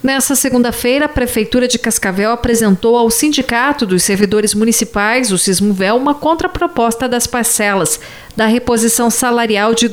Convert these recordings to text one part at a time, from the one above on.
Nessa segunda-feira, a Prefeitura de Cascavel apresentou ao Sindicato dos Servidores Municipais, o Sismovel, uma contraproposta das parcelas da reposição salarial de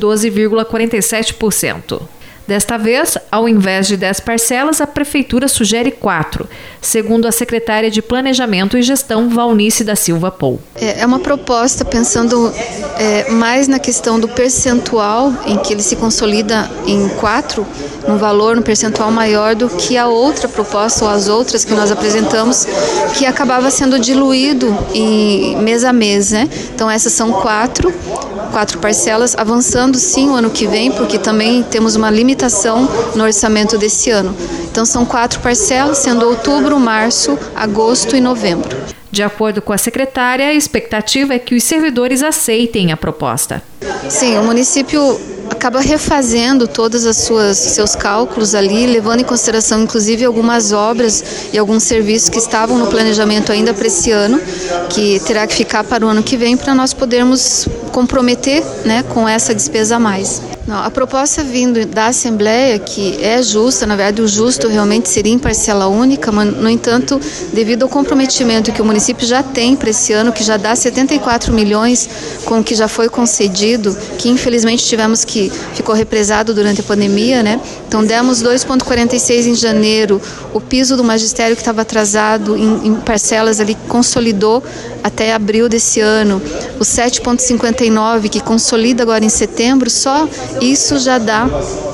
12,47%. Desta vez, ao invés de 10 parcelas, a Prefeitura sugere 4, segundo a secretária de Planejamento e Gestão, Valnice da Silva Pou. É uma proposta pensando mais na questão do percentual, em que ele se consolida em 4, num valor, num percentual maior do que a outra proposta ou as outras que nós apresentamos, que acabava sendo diluído em mês a mês, né? Então essas são 4 parcelas, avançando sim o ano que vem, porque também temos uma limitação no orçamento desse ano. Então são 4 parcelas, sendo outubro, março, agosto e novembro. De acordo com a secretária, a expectativa é que os servidores aceitem a proposta. Sim, o município acaba refazendo todos os seus cálculos ali, levando em consideração inclusive algumas obras e alguns serviços que estavam no planejamento ainda para esse ano, que terá que ficar para o ano que vem para nós podermos comprometer, né, com essa despesa a mais. Não, a proposta vindo da Assembleia, que é justa, na verdade o justo realmente seria em parcela única, mas no entanto, devido ao comprometimento que o município já tem para esse ano, que já dá 74 milhões com o que já foi concedido, que infelizmente ficou represado durante a pandemia, né? Então demos 2,46 em janeiro, o piso do magistério que estava atrasado em parcelas ali consolidou até abril desse ano, o 7,59 que consolida agora em setembro, só isso já dá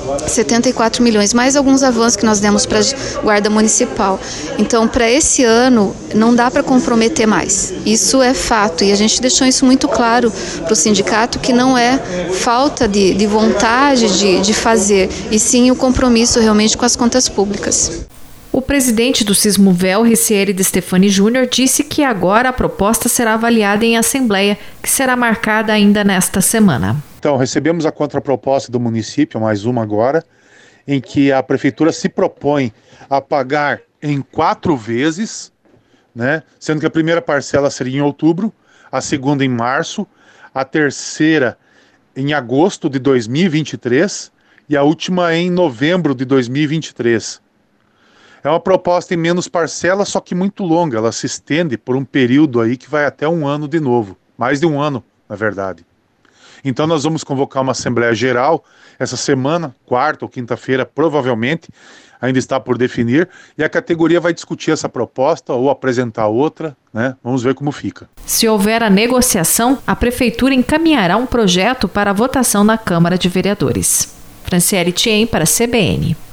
74 milhões, mais alguns avanços que nós demos para a Guarda Municipal. Então, para esse ano, não dá para comprometer mais. Isso é fato e a gente deixou isso muito claro para o sindicato, que não é falta de vontade de fazer, e sim o compromisso realmente com as contas públicas. O presidente do Sismovel, Ricieri de Stefani Júnior, disse que agora a proposta será avaliada em assembleia, que será marcada ainda nesta semana. Então, recebemos a contraproposta do município, mais uma agora, em que a prefeitura se propõe a pagar em 4 vezes, né, sendo que a primeira parcela seria em outubro, a segunda em março, a terceira em agosto de 2023 e a última em novembro de 2023. É uma proposta em menos parcelas, só que muito longa. Ela se estende por um período aí que vai até 1 ano de novo. Mais de 1 ano, na verdade. Então nós vamos convocar uma Assembleia Geral essa semana, quarta ou quinta-feira, provavelmente, ainda está por definir, e a categoria vai discutir essa proposta ou apresentar outra, né? Vamos ver como fica. Se houver a negociação, a Prefeitura encaminhará um projeto para a votação na Câmara de Vereadores. Franciele Thiem para a CBN.